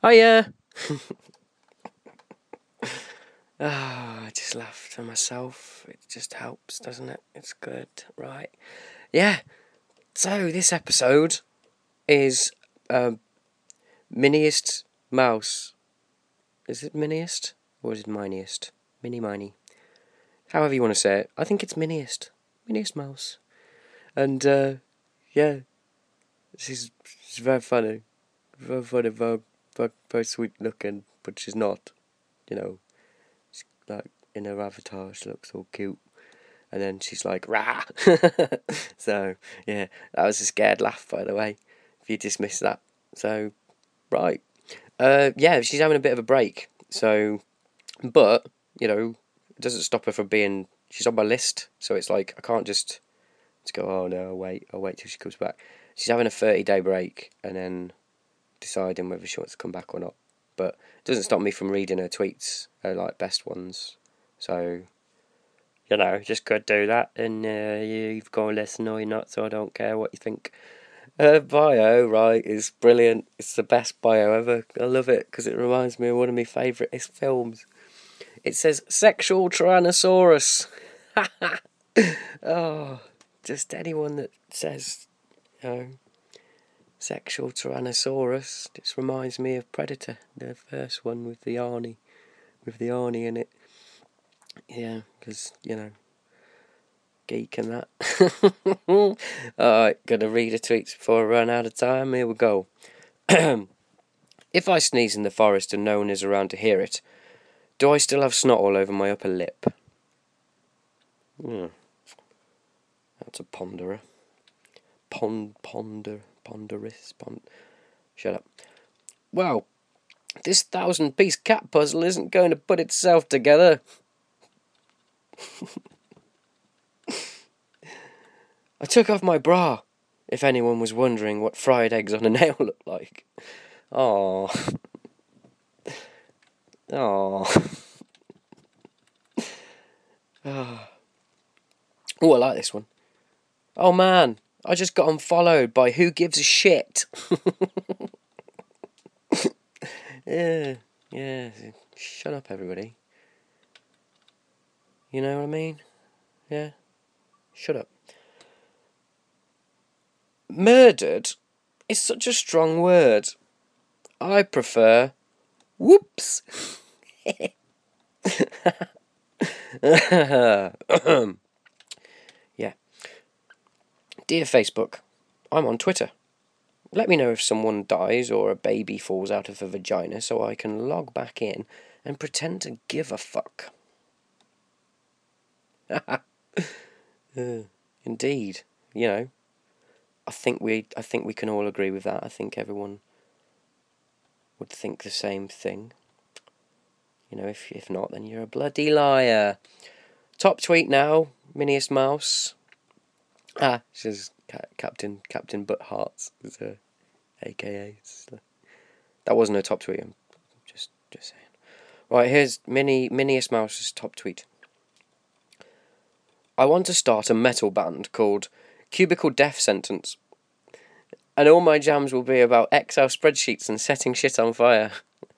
Hiya! I just laugh to myself. It just helps, doesn't it? It's good, right? Yeah. So this episode is Miniest Mouse. Is it Miniest? Or is it Miniest? Mini. However you want to say it. I think it's Miniest. Miniest Mouse. And, yeah. She's very funny. Very funny, very sweet looking, but she's not. You know, she's like in her avatar, she looks all cute. And then she's like, rah! So, yeah, that was a scared laugh, by the way, if you dismiss that. So, right. Yeah, she's having a bit of a break. So, but, you know, it doesn't stop her from being, she's on my list. So it's like, I can't just go, oh no, I'll wait till she comes back. She's having a 30-day break and then deciding whether she wants to come back or not. But it doesn't stop me from reading her tweets, her like best ones. So, you know, just could do that, and you've got to listen or you're not, so I don't care what you think. Her bio, right, is brilliant. It's the best bio ever. I love it because it reminds me of one of my favourite films. It says, sexual Tyrannosaurus. Oh, just anyone that says, you know, sexual Tyrannosaurus just reminds me of Predator, the first one with the Arnie in it. Yeah, because, you know, geek and that. Alright, gonna read the tweets before I run out of time. Here we go. If I sneeze in the forest and no one is around to hear it, do I still have snot all over my upper lip? That's a ponderer. Shut up. Well, this 1,000-piece cat puzzle isn't going to put itself together. I took off my bra, if anyone was wondering what fried eggs on a nail look like. Oh, I like this one. Oh man, I just got unfollowed by Who Gives a Shit. Yeah, shut up everybody. You know what I mean? Yeah, shut up. Murdered is such a strong word. I prefer whoops. Yeah. Dear Facebook, I'm on Twitter. Let me know if someone dies or a baby falls out of a vagina so I can log back in and pretend to give a fuck. Indeed. You know, I think we can all agree with that. I think everyone would think the same thing. You know, if not, then you're a bloody liar. Top tweet now, Miniest Mouse. Says Captain Butt Hearts, AKA. That wasn't a top tweet. I'm just saying. Right, here's Miniest Mouse's top tweet. I want to start a metal band called Cubicle Death Sentence, and all my jams will be about Excel spreadsheets and setting shit on fire.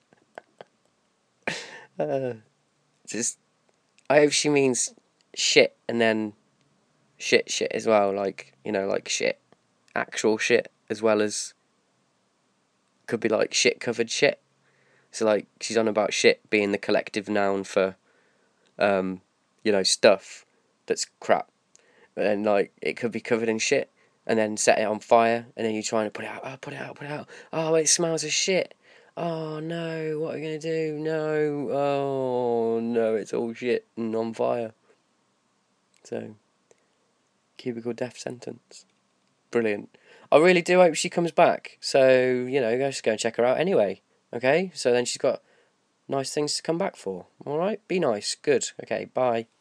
Just, I hope she means shit and then shit as well, like, you know, like shit, actual shit, as well as could be like shit covered shit. So like she's on about shit being the collective noun for, you know, stuff that's crap, but then like it could be covered in shit, and then set it on fire, and then you're trying to put it out. Oh, it smells of shit. Oh no, what are we gonna do? No, oh no, it's all shit and on fire. So, Cubicle Death Sentence. Brilliant. I really do hope she comes back. So, you know, just go and check her out anyway. Okay? So then she's got nice things to come back for. Alright? Be nice. Good. Okay, bye.